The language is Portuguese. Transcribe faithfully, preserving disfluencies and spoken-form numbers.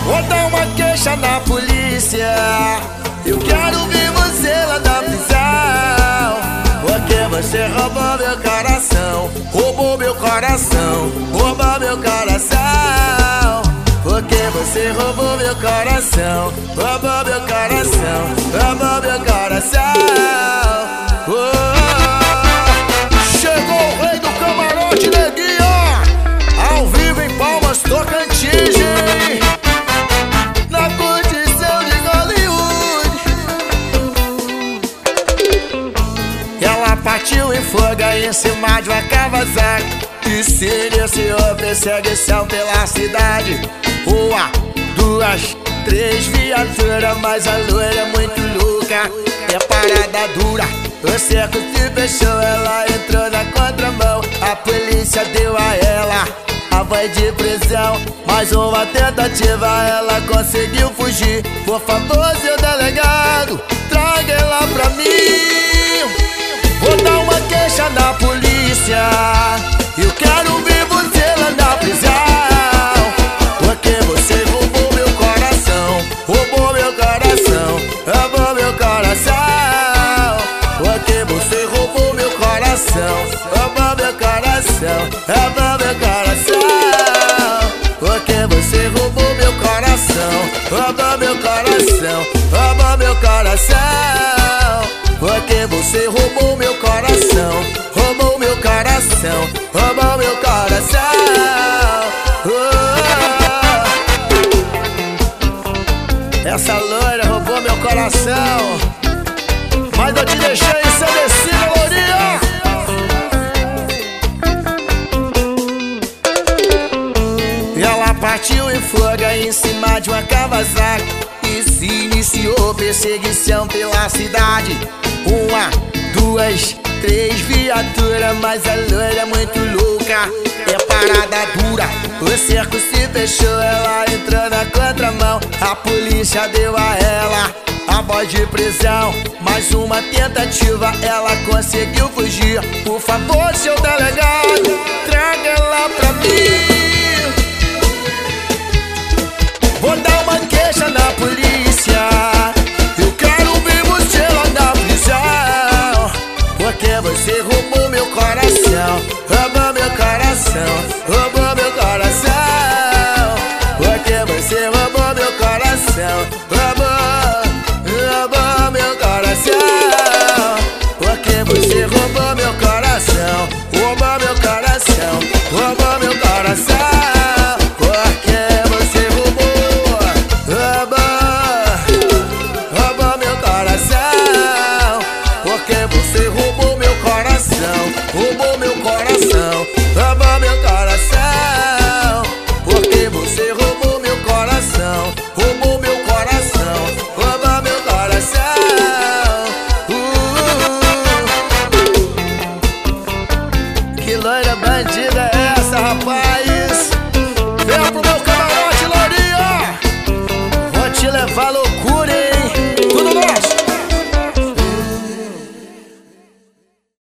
Vou dar uma queixa na polícia. Eu quero ver você lá na prisão, porque você roubou meu coração. Roubou meu coração, roubou meu coração. Porque você roubou meu coração. Roubou meu coração, roubou meu coração. Oh, chegou o rei do camarote, neguinho, ao vivo em Palmas, Tocantins, hein? Na condição de Hollywood. Ela partiu em fuga em cima de uma Kawasaki e se iniciou perseguição pela cidade. Uma, duas, três viaturas, mas a loira é muito louca, é parada dura. O cerco se fechou, ela entrou na contramão. A polícia deu a ela a voz de prisão. Mais uma tentativa, ela conseguiu fugir. Por favor, seu delegado, traga ela pra mim. Vou dar uma queixa na polícia. Eu quero ver você lá na prisão, porque você roubou meu coração. Roubou meu coração, roubou meu coração. Porque você roubou meu coração. Roubou meu coração, roubou meu coração. Porque você roubou meu coração. Roubou meu coração, roubou meu coração. Porque você roubou meu coração. Roubou meu coração, roubou meu coração. Oh, essa loira roubou meu coração, mas eu te deixei ensandecida, lourinha. E ela partiu em fuga em cima de uma Kawasaki e se iniciou perseguição pela cidade. Uma, duas, três viaturas, mas a loira é muito louca, é parada dura. O cerco se fechou, ela entrou na contramão. A polícia deu a ela a voz de prisão. Mais uma tentativa, ela conseguiu fugir. Por favor, seu delegado, traga ela pra mim. Vou dar uma queixa na polícia. Eu quero ver você lá na prisão, porque você roubou meu coração. Roubou meu coração, roubou meu coração. Porque você roubou meu coração.